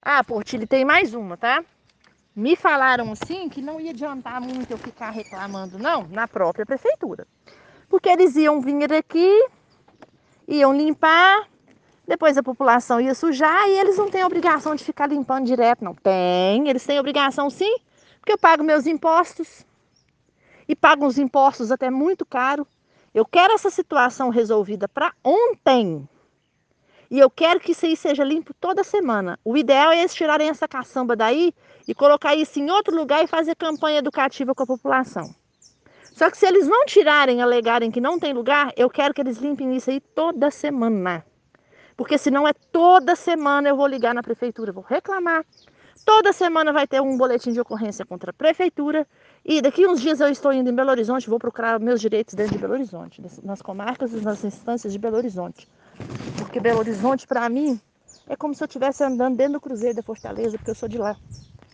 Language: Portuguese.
Ah, Portilho, tem mais uma, tá? Me falaram assim que não ia adiantar muito eu ficar reclamando, não, na própria prefeitura. Porque eles iam vir aqui, iam limpar, depois a população ia sujar e eles não têm obrigação de ficar limpando direto, não. Tem, eles têm obrigação sim, porque eu pago meus impostos e pago uns impostos até muito caro. Eu quero essa situação resolvida para ontem. E eu quero que isso aí seja limpo toda semana. O ideal é eles tirarem essa caçamba daí e colocar isso em outro lugar e fazer campanha educativa com a população. Só que se eles não tirarem, alegarem que não tem lugar, eu quero que eles limpem isso aí toda semana. Porque senão é toda semana eu vou ligar na prefeitura, vou reclamar. Toda semana vai ter um boletim de ocorrência contra a prefeitura. E daqui uns dias eu estou indo em Belo Horizonte, vou procurar meus direitos dentro de Belo Horizonte, nas comarcas e nas instâncias de Belo Horizonte. Porque Belo Horizonte, para mim, é como se eu estivesse andando dentro do Cruzeiro da Fortaleza, porque eu sou de lá.